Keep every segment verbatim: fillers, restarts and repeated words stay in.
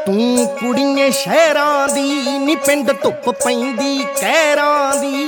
ਤੂੰ ਕੁੜੀਏ ਸ਼ਹਿਰਾਂ ਦੀ ਨੀ ਪਿੰਡ ਧੁੱਪ ਪੈਂਦੀ ਕਹਿਰਾਂ ਦੀ।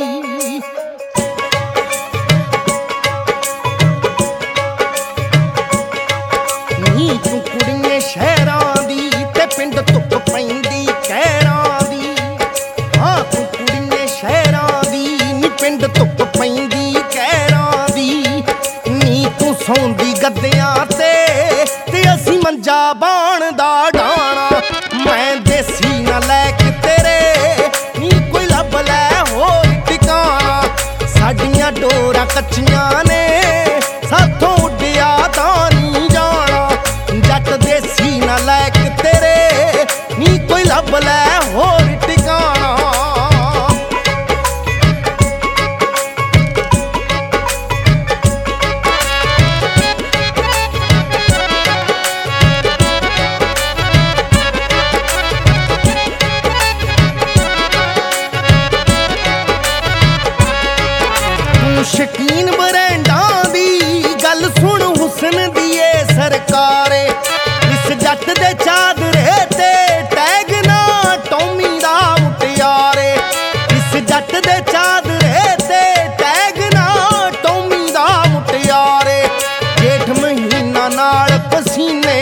ਨੀ ਤੂੰ ਕੁੜੀਏ ਸ਼ਹਿਰਾਂ ਦੀ ਤੇ ਪਿੰਡ ਧੁੱਪ ਪੈਂਦੀ ਕਹਿਰਾਂ ਦੀ। ਹਾਂ ਤੂੰ ਕੁੜੀਏ ਸ਼ਹਿਰਾਂ ਦੀ ਨੀ ਪਿੰਡ ਧੁੱਪ ਪੈਂਦੀ ਕਹਿਰਾਂ ਦੀ। ਨੀ ਤੂੰ ਸੌਂਦੀ ਗੱਦਿਆਂ ਤੇ ਤੇ ਅਸੀਂ ਮੰਜਾ ਬਾਣ ਦਾ ਡਾਣਾ। ਮੈਂ ਦੇਸੀ ਨਾ ਲੈ ਕੇ ਤੇਰੇ ਨੀ ਕੋਈ ਲੱਭ ਲੈ ਹੋਰ ਟਿਕਾਣਾ। ਸਾਡੀਆਂ ਡੋਰਾਂ ਕੱਚੀਆਂ ਨੇ ਸਾਥੋਂ ਉੱਡਿਆ ਤਾਂ ਨਹੀਂ ਜਾਣਾ। ਜੱਟ ਦੇਸੀ ਨਾ ਲੈ ਕੇ ਤੇਰੇ ਨੀ ਕੋਈ ਲੱਭ ਲੈ ਹੋਰ ਟਿਕਾਣਾ। ਸ਼ਕੀਨ ਬਰੈਂਡਾਂ ਦੀ ਗੱਲ ਸੁਣ ਹੁਸਨ ਦੀ ਏ ਸਰਕਾਰੇ। ਇਸ ਜੱਟ ਦੇ ਚਾਦਰੇ ਤੇ ਟੈਗ ਨਾ ਟੌਮੀ ਦਾ ਮੁਟਿਆਰੇ। ਇਸ ਜੱਟ ਦੇ ਚਾਦਰੇ ਤੇ ਟੈਗ ਨਾ ਟੌਮੀ ਦਾ ਮੁਟਿਆਰੇ। ਜੇਠ ਮਹੀਨਾ ਨਾਲ ਪਸੀਨੇ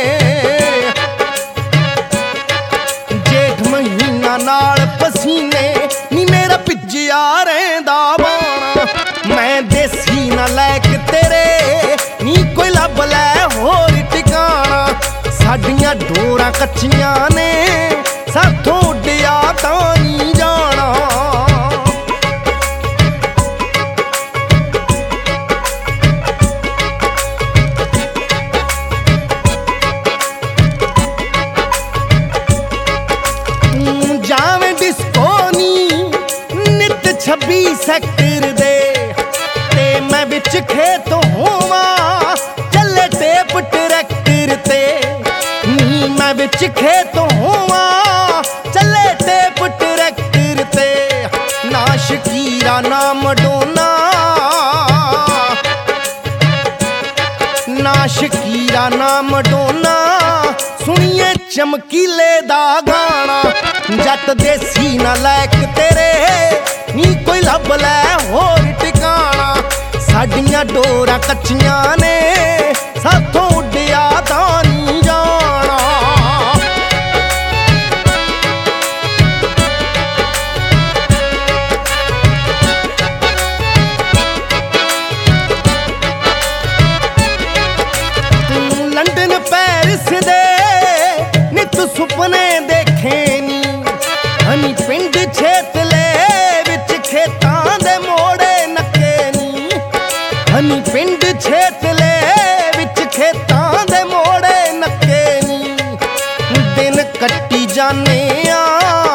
ਜੇਠ ਮਹੀਨਾ ਨਾਲ ਪਸੀਨੇ ਨੀ ਮੇਰਾ ਭਿੱਜਿਆ ਰਹਿੰਦਾ ਬਾਣਾ। ਮੈਂ ਦੇਸੀ ਨਾ ਲੈ ਕੇ ਤੇਰੇ ਨੀ ਕੋਈ ਲੱਭ ਲੈ ਹੋਰ ਟਿਕਾਣਾ। ਸਾਡੀਆਂ ਡੋਰਾਂ ਕੱਚੀਆਂ ਨੇ ਸਾਥੋਂ ਉੱਡਿਆ ਤਾਂ ਨਹੀਂ ਜਾਣਾ। ਤੂੰ ਜਾਵੇਂ ਡਿਸਕੋ ਨੀ ਨਿਤ ਛੱਬੀ ਸੈਕਟਰ ਦੇ ਤੇ ਮੈਂ ਵਿੱਚ ਖੇਤ ਹੋਵਾਂ ਚੱਲੇ ਟੇਪ ਟਰੈਕਟਰ ਤੇ। ਨੀ ਮੈਂ ਵਿੱਚ ਖੇਤ ਹੋਵਾਂ ਚੱਲੇ ਟੇਪ ਟਰੈਕਟਰ ਤੇ। ਨਾ ਸ਼ਕੀਰਾ ਨਾ ਮਡੋਨਾ ਨਾ ਸ਼ਕੀਰਾ ਨਾ ਮਡੋਨਾ ਸੁਣੀਏ ਚਮਕੀਲੇ ਦਾ ਗਾਣਾ। ਜੱਟ ਦੇਸੀ ਨਾ ਲੈ ਕੇ ਤੇਰੇ ਨੀ ਕੋਈ ਲੱਭ ਲੈ ਹੋਰ ਟਿਕਾਣਾ। ਸਾਡੀਆਂ ਡੋਰਾਂ ਕੱਚੀਆਂ ਨੇ ਸਾਥੋਂ ਉੱਡਿਆ ਤਾਂ ਨਹੀਂ ਜਾਣਾ। ਤੂੰ ਲੰਡਨ ਪੈਰਿਸ ਦੇ ਨਿਤ ਸੁਪਨੇ ਦੇਖੇ ਨੀ। ਹਨੀ ਪਿੰਡ ਛੇਤਲੇ ਵਿੱਚ ਖੇਤਾਂ ਦੇ ਮੋੜੇ ਨੱਕੇ ਨੀ। ਹਨੀ ਪਿੰਡ ਛੇਤਲੇ ਵਿੱਚ ਖੇਤਾਂ ਦੇ ਮੋੜੇ ਨੱਕੇ ਨੀ। ਦਿਨ ਕੱਟੀ ਜਾਨੇ ਆ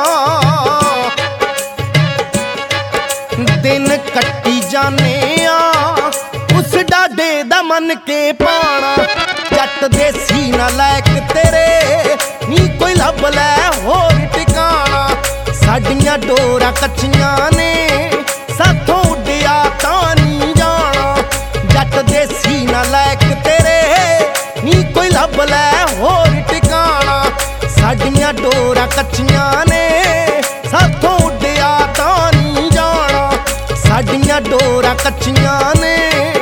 ਦਿਨ ਕੱਟੀ ਜਾਨੇ ਆ ਉਸ ਡਾਡੇ ਦਾ ਮੰਨ ਕੇ ਪਾਣਾ। ਜੱਟ ਦੇਸੀ ਨਾ ਲੈ ਕੇ ਤੇਰੇ ਨੀ ਕੋਈ ਲੱਭ ਲੈ ਹੋਰ ਟਿਕਾਣਾ। ਸਾਡੀਆਂ ਡੋਰਾਂ ਕੱਚੀਆਂ ਨੇ ਸਾਥੋਂ ਉੱਡਿਆ ਤਾਂ ਨਹੀਂ ਜਾਣਾ। ਜੱਟ ਦੇਸੀ ਨਾ ਲੈ ਕੇ ਤੇਰੇ ਨੀ ਕੋਈ ਲੱਭ ਲੈ ਹੋਰ ਟਿਕਾਣਾ। ਸਾਡੀਆਂ ਡੋਰਾਂ ਕੱਚੀਆਂ ਨੇ ਸਾਥੋਂ ਉੱਡਿਆ ਤਾਂ ਨਹੀਂ ਜਾਣਾ। ਸਾਡੀਆਂ ਡੋਰਾਂ ਕੱਚੀਆਂ ਨੇ